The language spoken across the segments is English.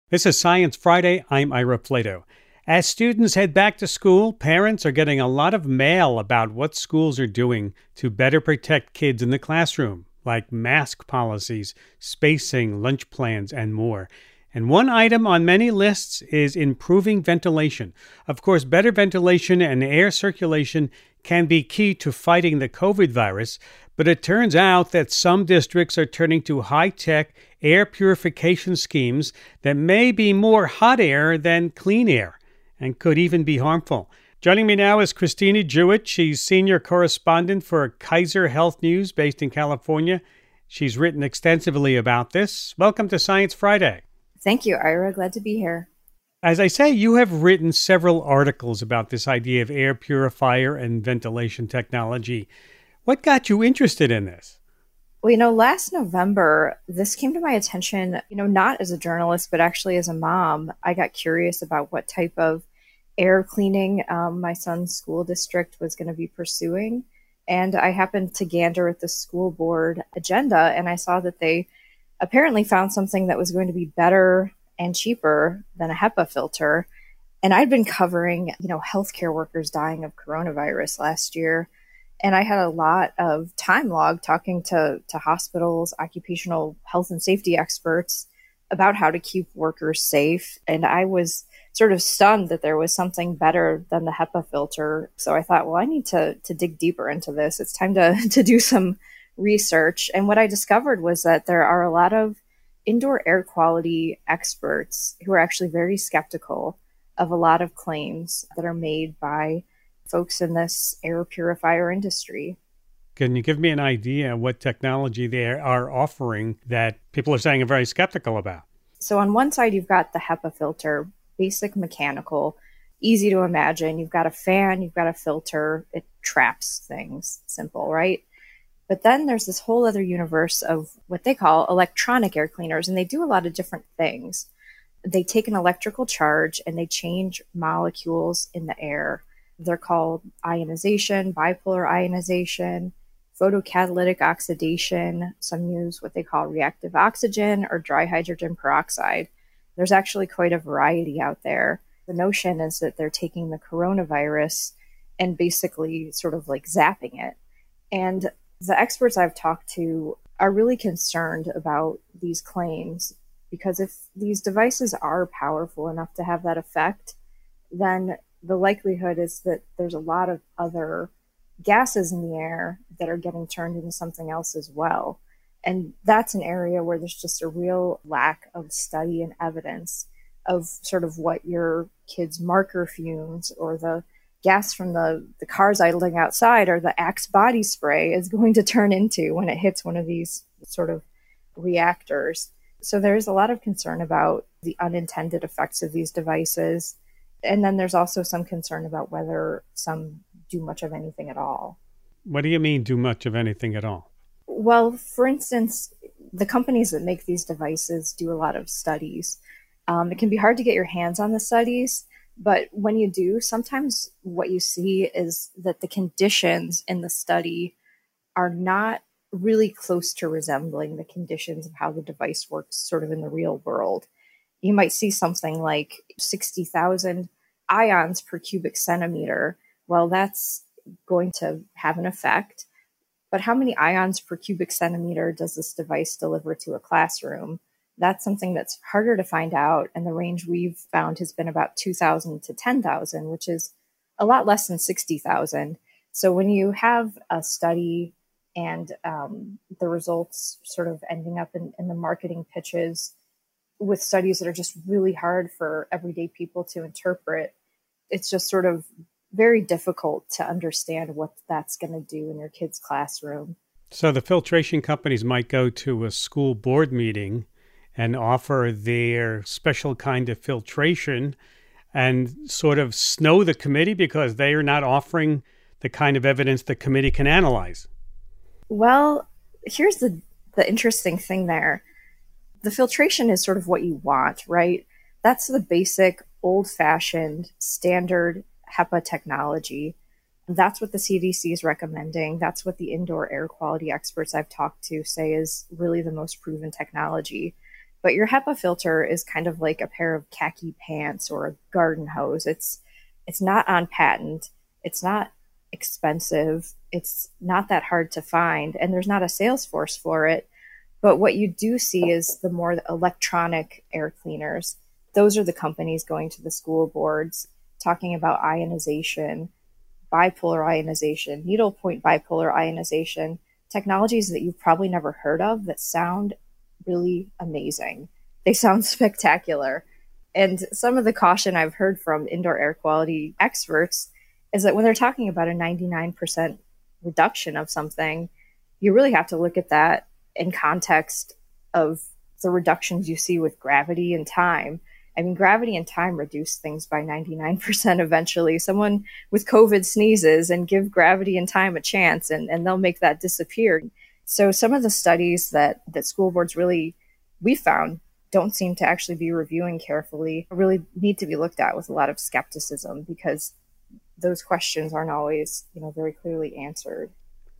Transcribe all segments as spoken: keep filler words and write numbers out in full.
This is Science Friday. I'm Ira Flato. As students head back to school, parents are getting a lot of mail about what schools are doing to better protect kids in the classroom, like mask policies, spacing, lunch plans, and more. And one item on many lists is improving ventilation. Of course, better ventilation and air circulation can be key to fighting the COVID virus, but it turns out that some districts are turning to high-tech air purification schemes that may be more hot air than clean air and could even be harmful. Joining me now is Christina Jewett. She's senior correspondent for Kaiser Health News based in California. She's written extensively about this. Welcome to Science Friday. Thank you, Ira. Glad to be here. As I say, you have written several articles about this idea of air purifier and ventilation technology. What got you interested in this? Well, you know, last November, this came to my attention, you know, not as a journalist, but actually as a mom. I got curious about what type of air cleaning um, my son's school district was going to be pursuing. And I happened to gander at the school board agenda, and I saw that they apparently found something that was going to be better and cheaper than a HEPA filter. And I'd been covering, you know, healthcare workers dying of coronavirus last year. And I had a lot of time log talking to, to hospitals, occupational health and safety experts about how to keep workers safe. And I was sort of stunned that there was something better than the HEPA filter. So I thought, well, I need to, to dig deeper into this. It's time to, to do some research. And what I discovered was that there are a lot of indoor air quality experts who are actually very skeptical of a lot of claims that are made by folks in this air purifier industry. Can you give me an idea what technology they are offering that people are saying are very skeptical about? So on one side, you've got the HEPA filter, basic mechanical, easy to imagine. You've got a fan, you've got a filter, it traps things, simple, right? But then there's this whole other universe of what they call electronic air cleaners, and they do a lot of different things. They take an electrical charge and they change molecules in the air. They're called ionization, bipolar ionization, photocatalytic oxidation. Some use what they call reactive oxygen or dry hydrogen peroxide. There's actually quite a variety out there. The notion is that they're taking the coronavirus and basically sort of like zapping it. And the experts I've talked to are really concerned about these claims because if these devices are powerful enough to have that effect, then the likelihood is that there's a lot of other gases in the air that are getting turned into something else as well. And that's an area where there's just a real lack of study and evidence of sort of what your kids' marker fumes or the gas from the, the cars idling outside or the Axe body spray is going to turn into when it hits one of these sort of reactors. So there's a lot of concern about the unintended effects of these devices. And then there's also some concern about whether some do much of anything at all. What do you mean do much of anything at all? Well, for instance, the companies that make these devices do a lot of studies. Um, it can be hard to get your hands on the studies, but when you do, sometimes what you see is that the conditions in the study are not really close to resembling the conditions of how the device works sort of in the real world. You might see something like sixty thousand ions per cubic centimeter. Well, that's going to have an effect. But how many ions per cubic centimeter does this device deliver to a classroom? That's something that's harder to find out. And the range we've found has been about two thousand to ten thousand, which is a lot less than sixty thousand. So when you have a study and um, the results sort of ending up in, in the marketing pitches with studies that are just really hard for everyday people to interpret, it's just sort of very difficult to understand what that's going to do in your kid's classroom. So the filtration companies might go to a school board meeting and offer their special kind of filtration and sort of snow the committee because they are not offering the kind of evidence the committee can analyze. Well, here's the, the interesting thing there. The filtration is sort of what you want, right? That's the basic, old-fashioned, standard HEPA technology. That's what the C D C is recommending. That's what the indoor air quality experts I've talked to say is really the most proven technology. But your HEPA filter is kind of like a pair of khaki pants or a garden hose. It's it's not on patent. It's not expensive. It's not that hard to find, and there's not a sales force for it. But what you do see is the more electronic air cleaners. Those are the companies going to the school boards talking about ionization, bipolar ionization, needlepoint bipolar ionization, technologies that you've probably never heard of that sound really amazing. They sound spectacular. And some of the caution I've heard from indoor air quality experts is that when they're talking about a ninety-nine percent reduction of something, you really have to look at that in context of the reductions you see with gravity and time. I mean, gravity and time reduce things by ninety-nine percent eventually. Someone with COVID sneezes and give gravity and time a chance, and, and they'll make that disappear. So some of the studies that, that school boards really, we found, don't seem to actually be reviewing carefully, really need to be looked at with a lot of skepticism, because those questions aren't always, you know, very clearly answered.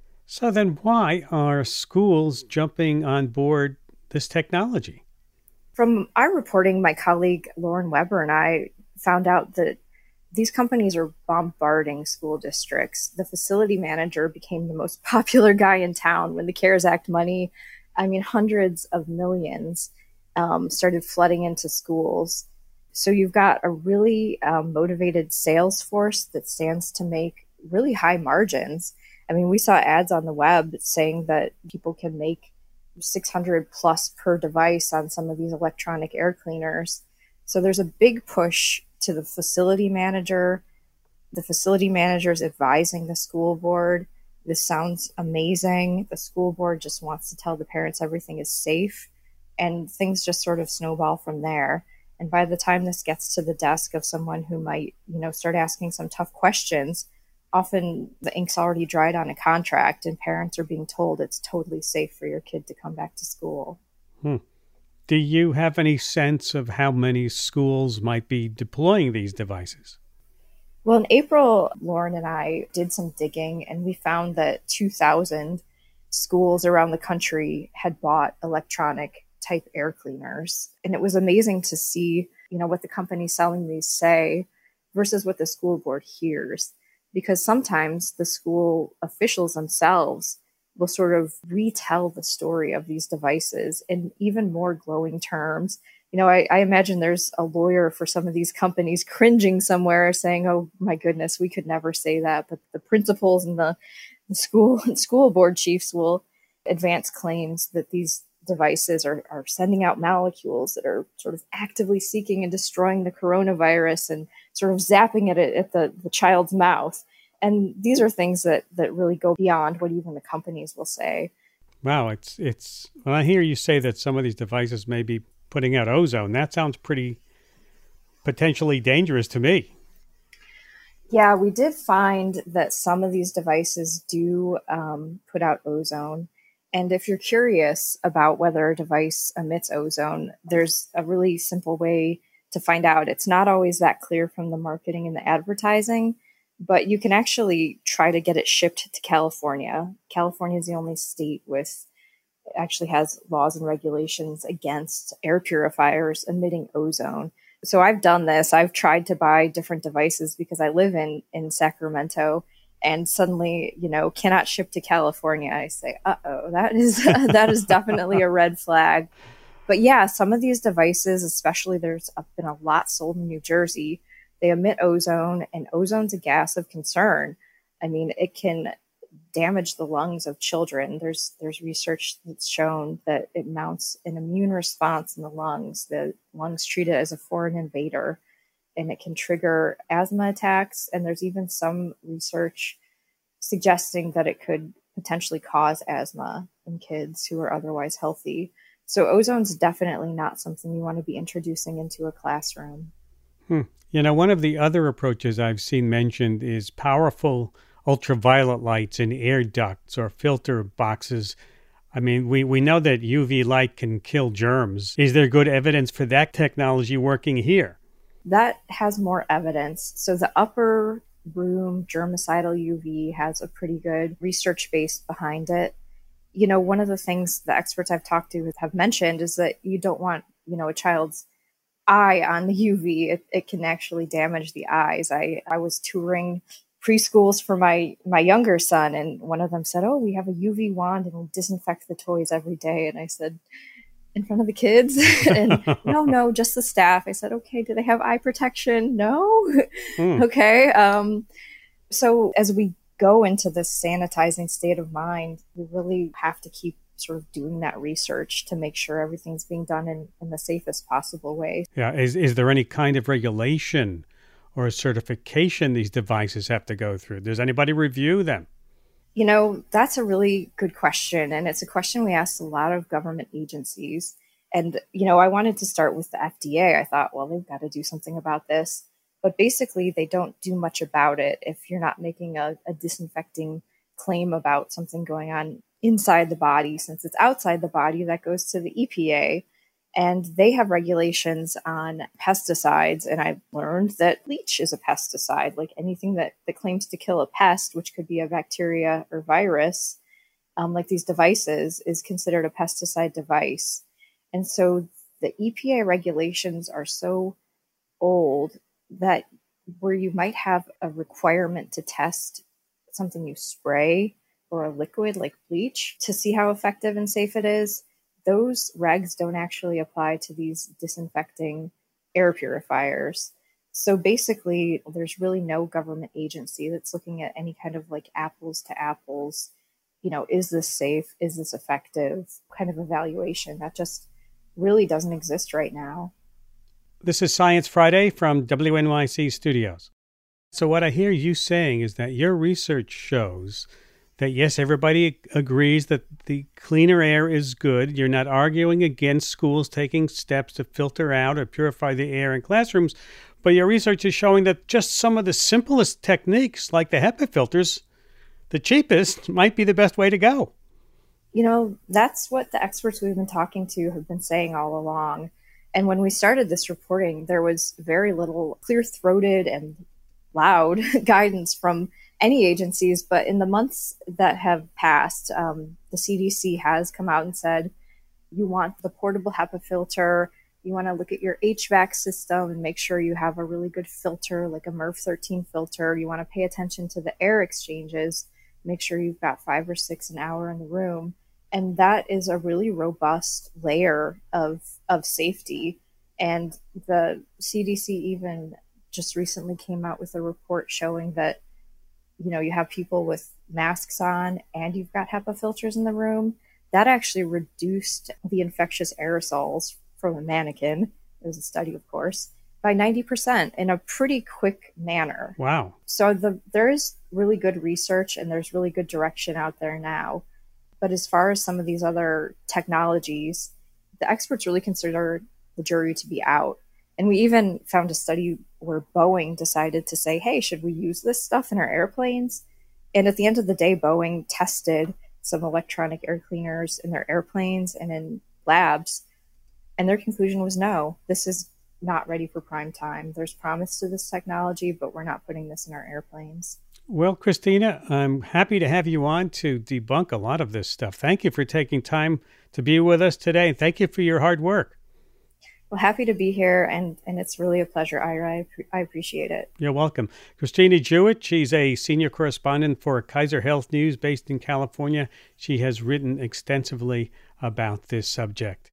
So then why are schools jumping on board this technology? From our reporting, my colleague Lauren Weber and I found out that these companies are bombarding school districts. The facility manager became the most popular guy in town when the CARES Act money, I mean, hundreds of millions, um, started flooding into schools. So you've got a really um, motivated sales force that stands to make really high margins. I mean, we saw ads on the web saying that people can make six hundred plus per device on some of these electronic air cleaners. So there's a big push to the facility manager. The facility manager is advising the school board. This sounds amazing. The school board just wants to tell the parents everything is safe, and things just sort of snowball from there. And by the time this gets to the desk of someone who might, you know, start asking some tough questions, often the ink's already dried on a contract and parents are being told it's totally safe for your kid to come back to school. Hmm. Do you have any sense of how many schools might be deploying these devices? Well, in April, Lauren and I did some digging, and we found that two thousand schools around the country had bought electronic type air cleaners. And it was amazing to see, you know, what the companies selling these say versus what the school board hears. Because sometimes the school officials themselves will sort of retell the story of these devices in even more glowing terms. You know, I, I imagine there's a lawyer for some of these companies cringing somewhere saying, oh my goodness, we could never say that. But the principals and the, the school and school board chiefs will advance claims that these devices are, are sending out molecules that are sort of actively seeking and destroying the coronavirus and sort of zapping it at, at the, the child's mouth. And these are things that, that really go beyond what even the companies will say. Wow, it's it's when I hear you say that some of these devices may be putting out ozone, that sounds pretty potentially dangerous to me. Yeah, we did find that some of these devices do um, put out ozone. And if you're curious about whether a device emits ozone, there's a really simple way to find out. It's not always that clear from the marketing and the advertising, but you can actually try to get it shipped to California. California is the only state with actually has laws and regulations against air purifiers emitting ozone. So I've done this. I've tried to buy different devices because I live in, in Sacramento, and suddenly, you know, cannot ship to California. I say, uh-oh, that is that is definitely a red flag. But yeah, some of these devices, especially there's been a lot sold in New Jersey, they emit ozone, and ozone's a gas of concern. I mean, it can damage the lungs of children. There's there's research that's shown that it mounts an immune response in the lungs. The lungs treat it as a foreign invader, and it can trigger asthma attacks. And there's even some research suggesting that it could potentially cause asthma in kids who are otherwise healthy. So ozone's definitely not something you want to be introducing into a classroom. Hmm. You know, one of the other approaches I've seen mentioned is powerful ultraviolet lights in air ducts or filter boxes. I mean, we, we know that U V light can kill germs. Is there good evidence for that technology working here? That has more evidence. So the upper room germicidal U V has a pretty good research base behind it. you know, one of the things the experts I've talked to have mentioned is that you don't want, you know, a child's eye on the U V. It, it can actually damage the eyes. I, I was touring preschools for my, my younger son, and one of them said, oh, we have a U V wand and we disinfect the toys every day. And I said, in front of the kids? And no, no, just the staff. I said, okay, do they have eye protection? No. Mm. Okay. Um, so as we go into this sanitizing state of mind, we really have to keep sort of doing that research to make sure everything's being done in, in the safest possible way. Yeah. Is, is there any kind of regulation or a certification these devices have to go through? Does anybody review them? You know, that's a really good question. And it's a question we asked a lot of government agencies. And, you know, I wanted to start with the F D A. I thought, well, they've got to do something about this. But basically, they don't do much about it if you're not making a, a disinfecting claim about something going on inside the body. Since it's outside the body, that goes to the E P A. And they have regulations on pesticides. And I've learned that bleach is a pesticide, like anything that, that claims to kill a pest, which could be a bacteria or virus, um, like these devices, is considered a pesticide device. And so the E P A regulations are so old that where you might have a requirement to test something you spray or a liquid like bleach to see how effective and safe it is, those regs don't actually apply to these disinfecting air purifiers. So basically, there's really no government agency that's looking at any kind of like apples to apples, you know, is this safe? Is this effective? Kind of evaluation that just really doesn't exist right now. This is Science Friday from W N Y C Studios. So what I hear you saying is that your research shows that, yes, everybody agrees that the cleaner air is good. You're not arguing against schools taking steps to filter out or purify the air in classrooms, but your research is showing that just some of the simplest techniques, like the HEPA filters, the cheapest, might be the best way to go. You know, that's what the experts we've been talking to have been saying all along. And when we started this reporting, there was very little clear-throated and loud guidance from any agencies. But in the months that have passed, um, the C D C has come out and said, you want the portable HEPA filter, you want to look at your H V A C system and make sure you have a really good filter, like a MERV thirteen filter. You want to pay attention to the air exchanges, make sure you've got five or six an hour in the room. And that is a really robust layer of, of safety. And the C D C even just recently came out with a report showing that, you know, you have people with masks on and you've got HEPA filters in the room. That actually reduced the infectious aerosols from a mannequin, it was a study, of course, by ninety percent in a pretty quick manner. Wow. So the, there is really good research and there's really good direction out there now. But as far as some of these other technologies, the experts really consider the jury to be out. And we even found a study where Boeing decided to say, hey, should we use this stuff in our airplanes? And at the end of the day, Boeing tested some electronic air cleaners in their airplanes and in labs. And their conclusion was, no, this is not ready for prime time. There's promise to this technology, but we're not putting this in our airplanes. Well, Christina, I'm happy to have you on to debunk a lot of this stuff. Thank you for taking time to be with us today. And thank you for your hard work. Well, happy to be here, and, and it's really a pleasure, Ira. I, I appreciate it. You're welcome. Christina Jewett, she's a senior correspondent for Kaiser Health News based in California. She has written extensively about this subject.